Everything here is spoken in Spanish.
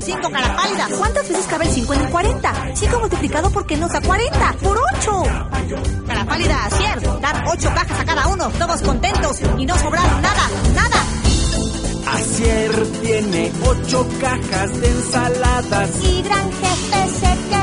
5 cara pálida. ¿Cuántas veces cabe el 5 en el 40? 5 multiplicado por qué nos da 40. ¡Por 8! Cara pálida, Asier, dar 8 cajas a cada uno, todos contentos y no sobrar nada, nada. Asier tiene 8 cajas de ensaladas. Y gran jefe se queda